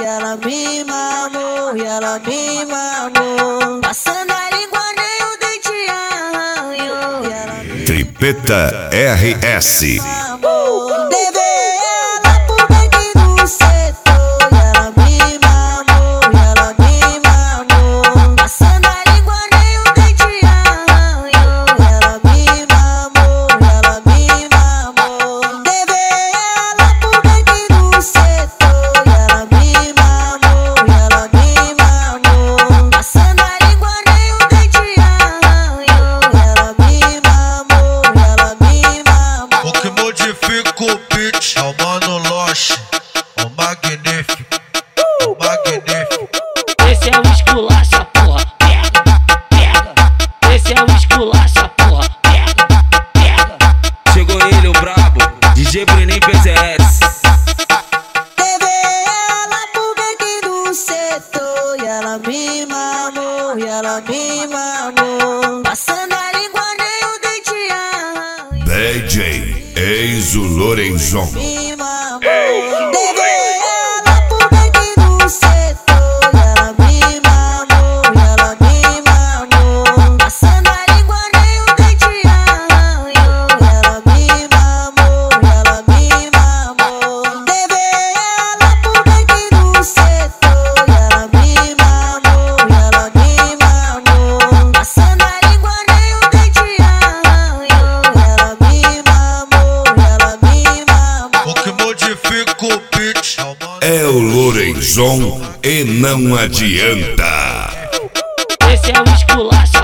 ela me mamou, e ela me mamou. Passando a língua nem o dente arranhou, e ela me Tripeta RS. mamou. Levei ela pro beck do setor, e ela me mamou, e ela me mamou. Passando a língua nem o dente arranhou, e ela me mamou, e ela me mamou. Levei ela pro beck do setor, e ela me mamou, e ela me mamou. Passando a língua nem o dente arranhou, e ela me mamou, e ela me mamou. O que modifica o beat é o Mano Loche, o magnífico, o magnífico. Esse é o esculacha, porra, pega, pega. Esse é o esculacha, porra, pega, pega. Chegou ele, o brabo, DJ Brenin PZS. Levei ela pro beck do setor, e ela me mamou, e ela me mamou. Passando a língua nem o dente arranhou, DJ Enzo Lorenzon. me mamou. Levei ela pro beck do setor, e ela me mamou, e ela me mamou. Passando a língua nem o dente arranhou, e ela me mamou, e ela me mamou. Levei ela pro beck do setor, e ela me mamou, e ela me mamou. Passando a língua nem o dente arranhou, e ela me mamou, e ela me mamou. O que modifica o beat é o Mano É o Lorenzon e não adianta. Esse é o esculacha,